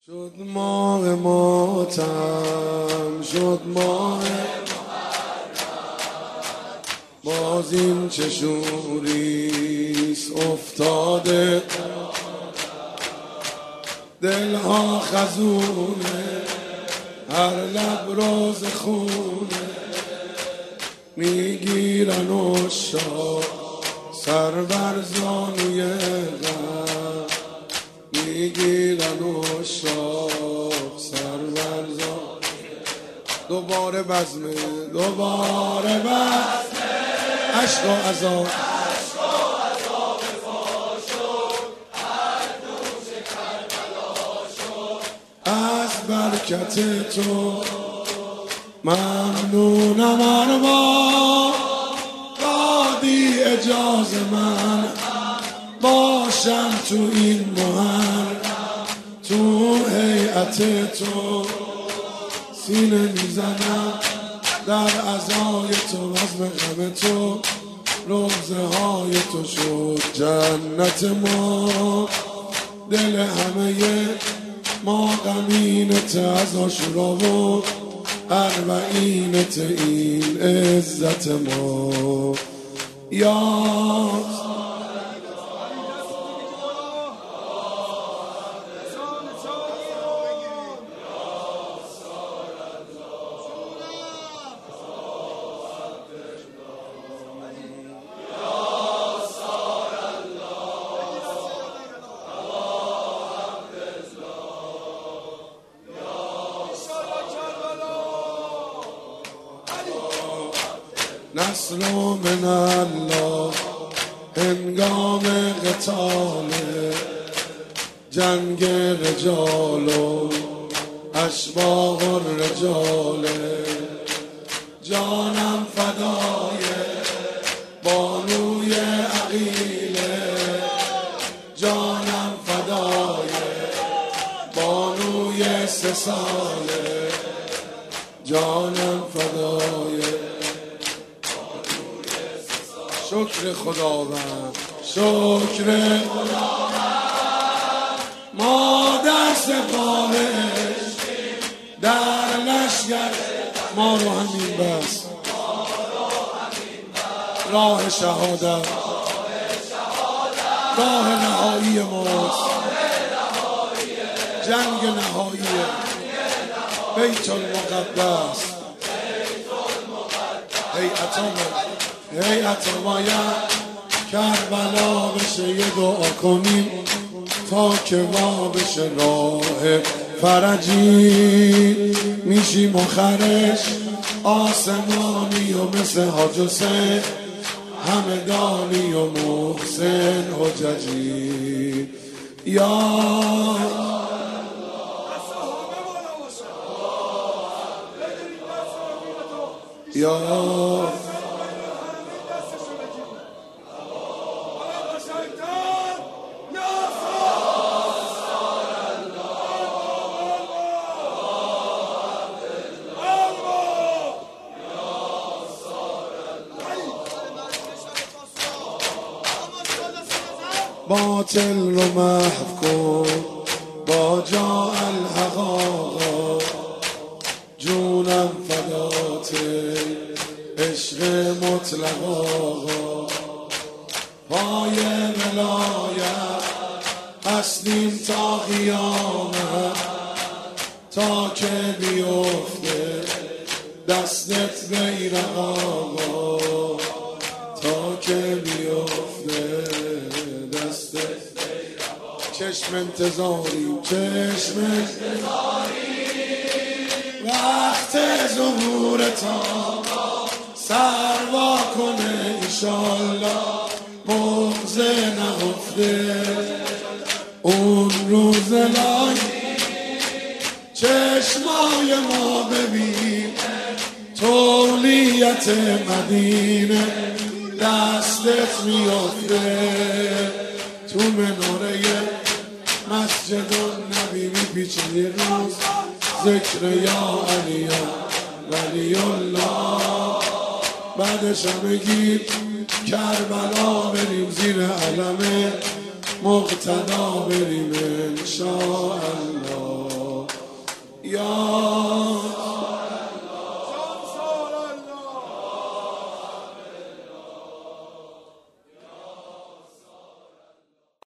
شد ماه ماتم، شد ماه باز این چه شوریست افتاده، دلها خزونه، هر لب روز خونه، میگیرن عشاق سر بر زانوی غم، میگیرن عشاق سر بر زانوی. دوباره بزمه، دوباره بزمه، عشق و عذاب از برکت تو. ممنونم ارباب دادی اجازه من باشم تو این محل، تو هیئت تو سینه میزنم در عزای تو، بزم غم تو روزه های تو شد جنت ما. دل همه ما غمینت از عاشورا و اربعینت این عزت ما. یا نصر من الله هنگام قتال، جنگ رجال و اشباح الرجال، جانم فدای بانوی عقیله، جانم فدای بانوی 3 ساله، جانم فدای. شکر خداوند، شکر خداوند، ما در سپاهش در لشگر، ما رو همین بس راه شهادت، راه نهایی ماست، جنگ نهایی بیت المقدس، هیئت ماید کربلا بشه، یه دعا کنیم تا که ما بشه راه فرجی، میشیم آخرش آسمانی و مثل حاج حسین همدانی و محسن حججی. یا باطل رو محو کن با جا الحق آقا، جونم فدات عشق مطلق آقا، پای ولایت هستیم تا قیامت، تا که بیفته دستت بیرق آقا، تا که بیفته چشم انتظاری، چشم انتظاری وقت ظهور تا سروا کنه انشالله، مغزه نهفته اون روز لای، چشمای ما ببین تولیت مدینه، دستت میفته تو مناره مسجد النبی، میپیچه یه روز ذکر یا علی ولی الله، بعدش همه گیر کربلا بریم زیر علم مقتدا بریم انشاءالله. یا